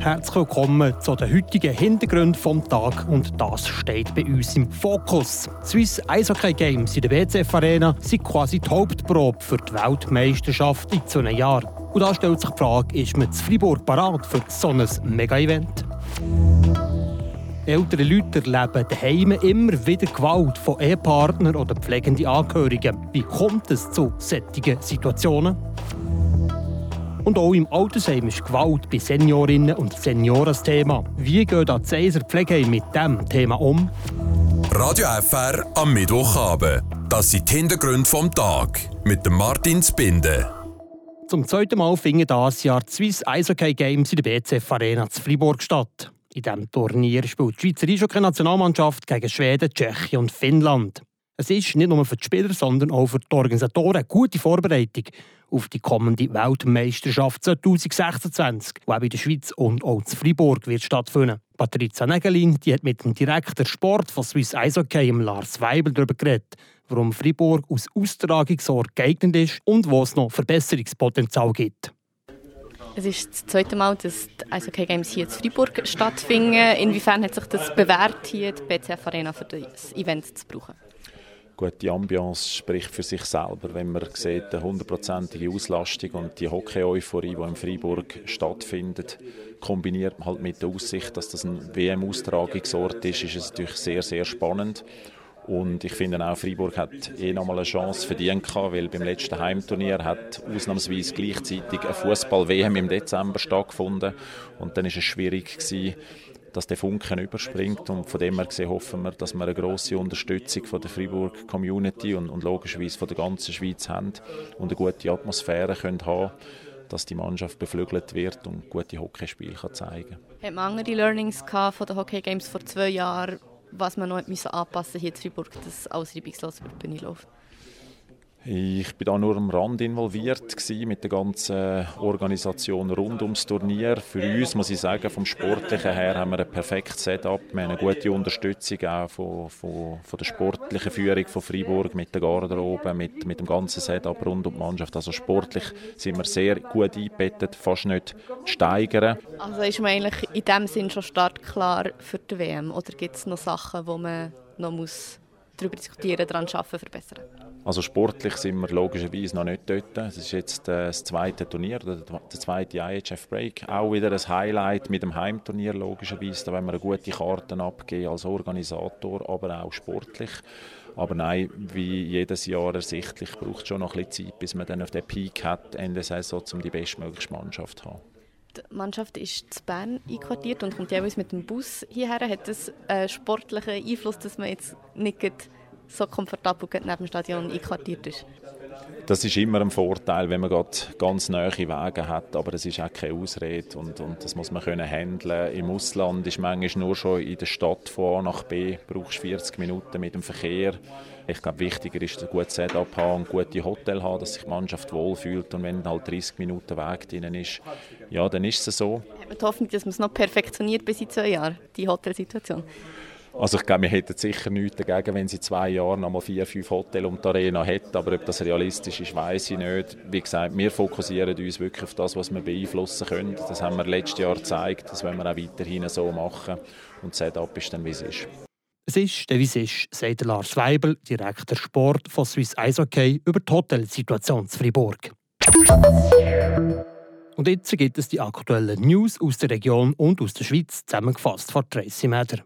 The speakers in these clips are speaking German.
herzlich willkommen zu den heutigen Hintergründen vom Tag und das steht bei uns im Fokus. Die Swiss Eishockey Games in der BCF Arena sind quasi die Hauptprobe für die Weltmeisterschaft in so einem Jahr. Und da stellt sich die Frage, ist man in Freiburg parat für so ein Mega-Event? Ältere Leute erleben daheim immer wieder Gewalt von Ehepartnern oder pflegenden Angehörigen. Wie kommt es zu solchen Situationen? Und auch im Altersheim ist Gewalt bei Seniorinnen und Senioren das Thema. Wie gehen da die Seiser Pflegeheime mit diesem Thema um? Radio FR am Mittwochabend. Das sind die Hintergründe vom Tag mit dem Martin Zbinden. Zum zweiten Mal finden dieses Jahr die Swiss Eishockey Games in der BCF Arena zu Freiburg statt. In diesem Turnier spielt die Schweizer Eishockey-Nationalmannschaft gegen Schweden, Tschechien und Finnland. Es ist nicht nur für die Spieler, sondern auch für die Organisatoren eine gute Vorbereitung auf die kommende Weltmeisterschaft 2026, die auch in der Schweiz und auch in Freiburg wird stattfinden. Patrizia Nägelin die hat mit dem Direktor Sport von Swiss Eishockey, Lars Weibel, darüber geredet, warum Freiburg als Austragungsort geeignet ist und wo es noch Verbesserungspotenzial gibt. Es ist das zweite Mal, dass die Eishockey Games hier in Freiburg stattfinden. Inwiefern hat sich das bewährt, hier die BCF Arena für das Event zu brauchen? Gut, die Ambiance spricht für sich selber. Wenn man sieht, eine 100%ige Auslastung und die Hockey-Euphorie, die in Freiburg stattfindet, kombiniert halt mit der Aussicht, dass das ein WM-Austragungsort ist es natürlich sehr, sehr spannend. Und ich finde auch, Freiburg hat nochmal eine Chance verdient, weil beim letzten Heimturnier hat ausnahmsweise gleichzeitig eine Fußball-WM im Dezember stattgefunden. Und dann war es schwierig, dass der Funken überspringt. Und von dem her gesehen hoffen wir, dass wir eine grosse Unterstützung von der Freiburg-Community und logischerweise von der ganzen Schweiz haben und eine gute Atmosphäre können haben, dass die Mannschaft beflügelt wird und gute Hockeyspiele zeigen kann. Hat man andere Learnings von den Hockey Games vor 2 Jahren, was man noch anpassen musste hier in Freiburg, dass alles reibungslos über die Bühne läuft? Ich war da nur am Rand involviert mit der ganzen Organisation rund ums Turnier. Für uns, muss ich sagen, vom Sportlichen her haben wir ein perfektes Setup. Wir haben eine gute Unterstützung auch von der sportlichen Führung von Freiburg mit der Garderobe, mit dem ganzen Setup rund um die Mannschaft. Also sportlich sind wir sehr gut eingebettet, fast nicht zu steigern. Also ist man eigentlich in diesem Sinn schon startklar für die WM? Oder gibt es noch Sachen, wo man noch darüber diskutieren, daran arbeiten, verbessern? Also sportlich sind wir logischerweise noch nicht dort. Es ist jetzt das zweite Turnier, der zweite IHF-Break. Auch wieder ein Highlight mit dem Heimturnier logischerweise. Da wollen wir eine gute Karte abgeben als Organisator, aber auch sportlich. Aber nein, wie jedes Jahr ersichtlich, braucht es schon noch ein bisschen Zeit, bis man dann auf den Peak hat, Ende Saison, um die bestmögliche Mannschaft zu haben. Die Mannschaft ist in Bern einquartiert und kommt jeweils mit dem Bus hierher. Hat das einen sportlichen Einfluss, dass man jetzt nicht so komfortabel neben dem Stadion einquartiert ist? Das ist immer ein Vorteil, wenn man ganz nahe Wege hat, aber es ist auch keine Ausrede und das muss man handeln können. Im Ausland ist manchmal nur schon in der Stadt von A nach B, brauchst 40 Minuten mit dem Verkehr. Ich glaube, wichtiger ist, ein gutes Setup haben und gute Hotel haben, dass sich die Mannschaft wohlfühlt und wenn halt 30 Minuten Weg drin ist, ja, dann ist es so. Hat man die Hoffnung, dass man es noch perfektioniert bis in 2 Jahren, die Hotelsituation? Also ich glaube, wir hätten sicher nichts dagegen, wenn sie in 2 Jahren noch mal 4-5 Hotels um die Arena hätten. Aber ob das realistisch ist, weiss ich nicht. Wie gesagt, wir fokussieren uns wirklich auf das, was wir beeinflussen können. Das haben wir letztes Jahr gezeigt. Das wollen wir auch weiterhin so machen. Und das Setup ist dann, wie es ist. Es ist, wie es ist, sagt Lars Weibel, Direktor Sport von Swiss Eishockey, über die Hotelsituation in Freiburg. Und jetzt gibt es die aktuellen News aus der Region und aus der Schweiz, zusammengefasst von Tracy Meder.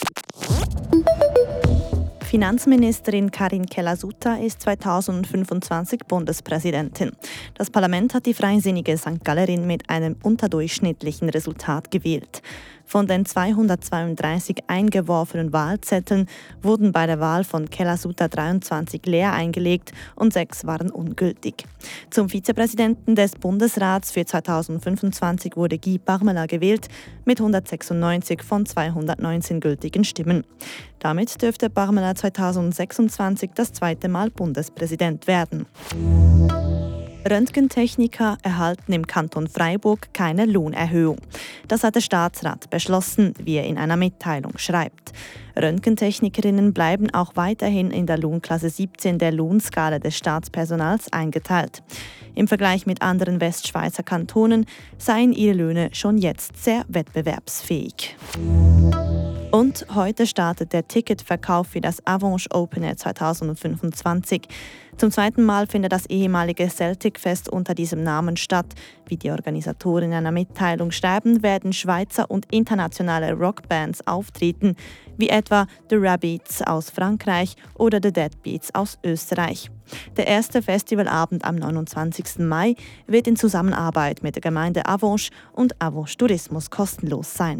Finanzministerin Karin Keller-Sutter ist 2025 Bundespräsidentin. Das Parlament hat die freisinnige St. Gallerin mit einem unterdurchschnittlichen Resultat gewählt. Von den 232 eingeworfenen Wahlzetteln wurden bei der Wahl von Keller-Sutter 23 leer eingelegt und 6 waren ungültig. Zum Vizepräsidenten des Bundesrats für 2025 wurde Guy Parmelin gewählt mit 196 von 219 gültigen Stimmen. Damit dürfte Parmelin 2026 das zweite Mal Bundespräsident werden. Röntgentechniker erhalten im Kanton Freiburg keine Lohnerhöhung. Das hat der Staatsrat beschlossen, wie er in einer Mitteilung schreibt. Röntgentechnikerinnen bleiben auch weiterhin in der Lohnklasse 17 der Lohnskala des Staatspersonals eingeteilt. Im Vergleich mit anderen Westschweizer Kantonen seien ihre Löhne schon jetzt sehr wettbewerbsfähig. Und heute startet der Ticketverkauf für das Avenches Open Air 2025. Zum zweiten Mal findet das ehemalige Celtic Fest unter diesem Namen statt. Wie die Organisatoren in einer Mitteilung schreiben, werden Schweizer und internationale Rockbands auftreten, wie etwa The Rabbits aus Frankreich oder The Deadbeats aus Österreich. Der erste Festivalabend am 29. Mai wird in Zusammenarbeit mit der Gemeinde Avenches und Avenches Tourismus kostenlos sein.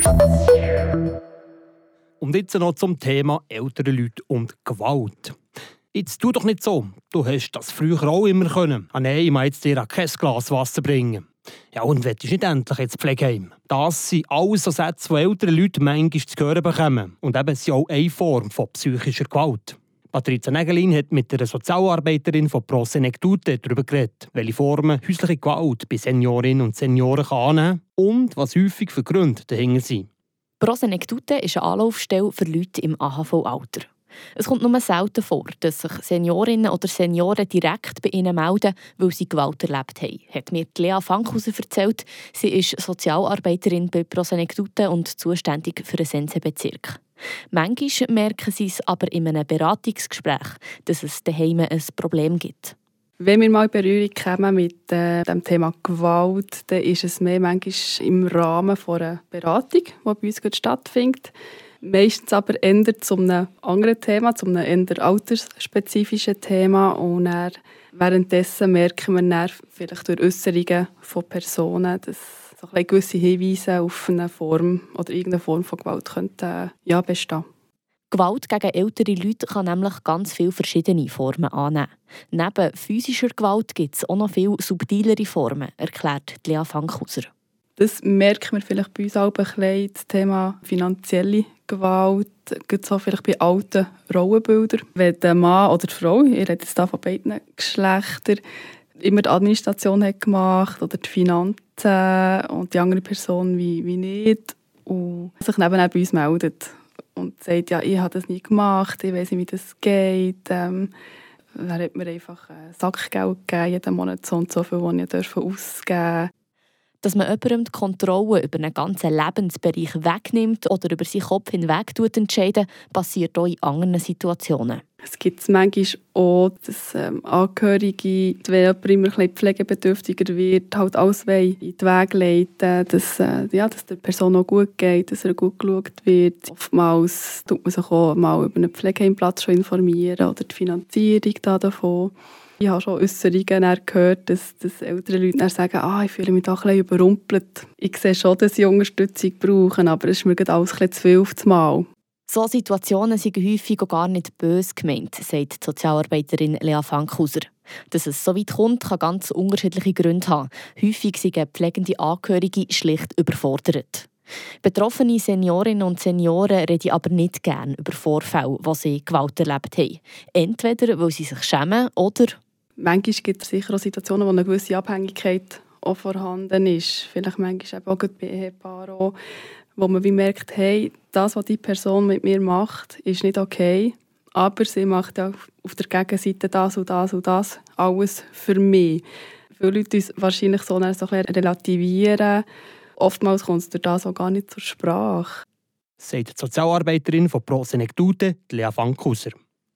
Und jetzt noch zum Thema ältere Leute und Gewalt. Jetzt tu doch nicht so. Du hast das früher auch immer können. Ah nein, ich meine jetzt dir kein Glas Wasser bringen. Ja, und willst nicht endlich ins Pflegeheim? Das sind alles so Sätze, die ältere Leute manchmal zu hören bekommen. Und eben sind auch eine Form von psychischer Gewalt. Patrizia Nägelin hat mit einer Sozialarbeiterin von Pro Senectute darüber geredet, welche Formen häusliche Gewalt bei Seniorinnen und Senioren annehmen kann und was häufig für Gründe dahinter sind. Pro Senectute ist eine Anlaufstelle für Leute im AHV-Alter. Es kommt nur selten vor, dass sich Seniorinnen oder Senioren direkt bei ihnen melden, weil sie Gewalt erlebt haben, hat mir Lea Fankhauser erzählt. Sie ist Sozialarbeiterin bei Pro Senectute und zuständig für den Sense-Bezirk. Manchmal merken sie es aber in einem Beratungsgespräch, dass es daheim ein Problem gibt. Wenn wir mal in Berührung kommen mit dem Thema Gewalt, dann ist es mehr manchmal im Rahmen einer Beratung, die bei uns stattfindet. Meistens aber eher zu einem anderen Thema, zu einem eher altersspezifischen Thema. Und dann, währenddessen merken wir dann vielleicht durch Äusserungen von Personen, dass so ein gewisse Hinweise auf eine Form oder irgendeine Form von Gewalt könnten, bestehen. Gewalt gegen ältere Leute kann nämlich ganz viele verschiedene Formen annehmen. Neben physischer Gewalt gibt es auch noch viel subtilere Formen, erklärt Lea Fankhauser. Das merkt man vielleicht bei uns auch ein bisschen, das Thema finanzielle Gewalt, gibt es auch vielleicht bei alten Rollenbildern. Wenn der Mann oder die Frau, ich rede jetzt hier von beiden Geschlechtern, immer die Administration hat gemacht oder die Finanzen und die andere Person wie nicht und sich nebenan bei uns meldet und sagt, ja, ich habe das nie gemacht, ich weiss nicht, wie das geht. Dann hat mir einfach Sackgeld gegeben, jeden Monat so und so viel, das ich ausgeben darf. Dass man jemandem die Kontrolle über einen ganzen Lebensbereich wegnimmt oder über seinen Kopf hinweg entscheiden, passiert auch in anderen Situationen. Es gibt manchmal auch, dass Angehörige, wenn jemand immer ein bisschen pflegebedürftiger wird, halt alles in den Weg leiten, dass der Person auch gut geht, dass er gut geschaut wird. Oftmals tut man sich auch mal über einen Pflegeheimplatz schon informieren oder die Finanzierung davon. Ich habe schon Äusserungen gehört, dass ältere Leute dann sagen, ich fühle mich da ein bisschen überrumpelt. Ich sehe schon, dass sie Unterstützung brauchen, aber es ist mir alles ein bisschen zu viel auf das Mal. So Situationen sind häufig auch gar nicht böse gemeint, sagt die Sozialarbeiterin Lea Fankhauser. Dass es so weit kommt, kann ganz unterschiedliche Gründe haben. Häufig sind pflegende Angehörige schlicht überfordert. Betroffene Seniorinnen und Senioren reden aber nicht gerne über Vorfälle, wo sie Gewalt erlebt haben. Entweder weil sie sich schämen oder... Manchmal gibt es sicher auch Situationen, wo eine gewisse Abhängigkeit auch vorhanden ist. Vielleicht manchmal auch bei Ehepaaren, wo man wie merkt, hey, das, was die Person mit mir macht, ist nicht okay. Aber sie macht ja auf der Gegenseite das und das und das alles für mich. Viele Leute uns wahrscheinlich so ein bisschen relativieren. Oftmals kommt es durch das auch gar nicht zur Sprache. Sagt die Sozialarbeiterin von Pro Senectute, Lea Fankhauser.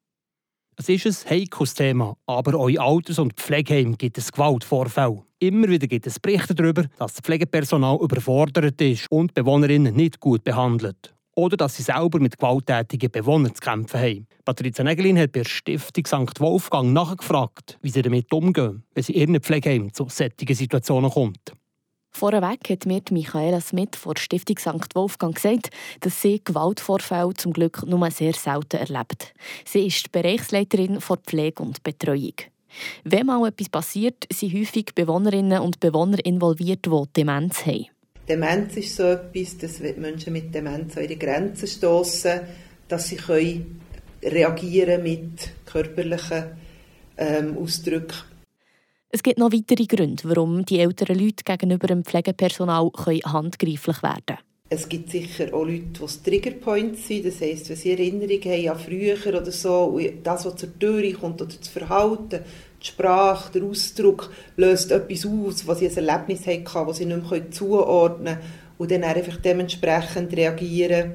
Es ist ein heikles Thema, aber auch in Alters- und Pflegeheimen gibt es Gewaltvorfälle. Immer wieder gibt es Berichte darüber, dass das Pflegepersonal überfordert ist und Bewohnerinnen nicht gut behandelt. Oder dass sie selber mit gewalttätigen Bewohnern zu kämpfen haben. Patrizia Nägelin hat bei der Stiftung St. Wolfgang nachgefragt, wie sie damit umgehen, wenn sie in ihren Pflegeheimen zu solchen Situationen kommt. Vorweg hat mir Michaela Smith von der Stiftung St. Wolfgang gesagt, dass sie Gewaltvorfälle zum Glück nur sehr selten erlebt. Sie ist die Bereichsleiterin für Pflege und Betreuung. Wenn mal etwas passiert, sind häufig Bewohnerinnen und Bewohner involviert, die Demenz haben. Demenz ist so etwas, dass wenn Menschen mit Demenz an ihre Grenzen stossen, dass sie reagieren mit körperlichen Ausdrücken. Es gibt noch weitere Gründe, warum die älteren Leute gegenüber dem Pflegepersonal handgreiflich werden können. Es gibt sicher auch Leute, die es Triggerpoints sind. Das heisst, wenn sie Erinnerungen haben an früher oder so, und das, was zur Tür kommt, oder das Verhalten, die Sprache, der Ausdruck, löst etwas aus, was sie ein Erlebnis hatten, das sie nicht mehr zuordnen können und dann einfach dementsprechend reagieren.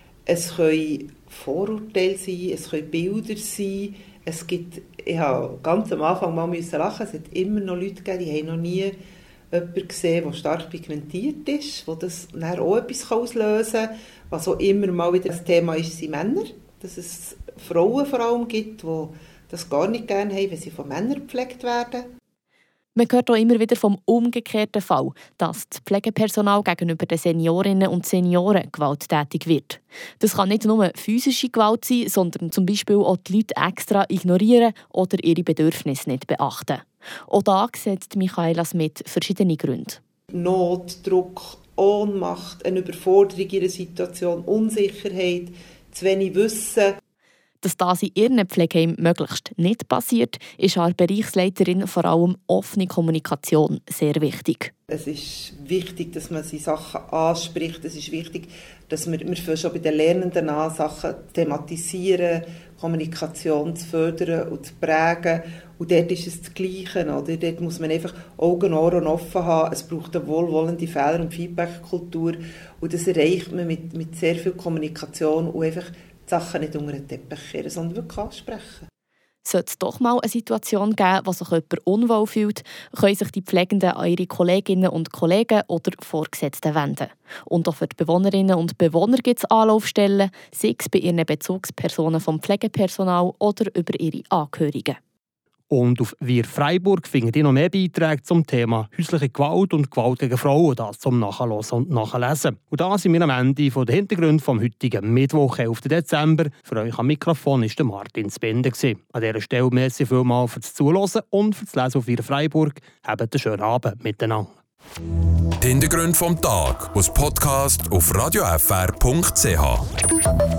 Es können Vorurteile sein, es können Bilder sein. Es gibt, ich habe ganz am Anfang mal lachen, es hat immer noch Leute gegeben, die haben noch nie jemanden gesehen, der stark pigmentiert ist, wo das dann auch etwas auslösen kann. Was auch immer mal wieder das Thema ist, sind Männer. Dass es Frauen vor allem gibt, die das gar nicht gerne haben, wenn sie von Männern gepflegt werden. Man hört auch immer wieder vom umgekehrten Fall, dass das Pflegepersonal gegenüber den Seniorinnen und Senioren gewalttätig wird. Das kann nicht nur physische Gewalt sein, sondern zum Beispiel auch die Leute extra ignorieren oder ihre Bedürfnisse nicht beachten. Auch da sieht Michaela Smith verschiedene Gründe. Not, Druck, Ohnmacht, eine Überforderung in einer Situation, Unsicherheit, zu wenig Wissen. Dass das in ihren Pflegeheimen möglichst nicht passiert, ist als Bereichsleiterin vor allem offene Kommunikation sehr wichtig. Es ist wichtig, dass man die Sachen anspricht. Es ist wichtig, dass wir schon bei den Lernenden an Sachen thematisieren, Kommunikation zu fördern und zu prägen. Und dort ist es das Gleiche. Oder? Dort muss man einfach Augen, Ohren offen haben. Es braucht eine wohlwollende Fehler- und Feedback-Kultur. Und das erreicht man mit sehr viel Kommunikation und einfach die Sachen nicht unter den Teppich kehren, sondern wirklich ansprechen. Sollte es doch mal eine Situation geben, wo sich jemand unwohl fühlt, können sich die Pflegenden an ihre Kolleginnen und Kollegen oder Vorgesetzten wenden. Und auch für die Bewohnerinnen und Bewohner gibt es Anlaufstellen, sei es bei ihren Bezugspersonen vom Pflegepersonal oder über ihre Angehörigen. Und auf Wir Freiburg findet ihr noch mehr Beiträge zum Thema häusliche Gewalt und Gewalt gegen Frauen, das zum Nachhören und Nachlesen. Und da sind wir am Ende der Hintergründe vom heutigen Mittwoch, 11. Dezember. Für euch am Mikrofon war Martin Spinde. An dieser Stelle merci vielmals fürs Zuhören und fürs Lesen auf Wir Freiburg. Habt einen schönen Abend miteinander. Die Hintergründe vom Tag aus Podcast auf radiofr.ch.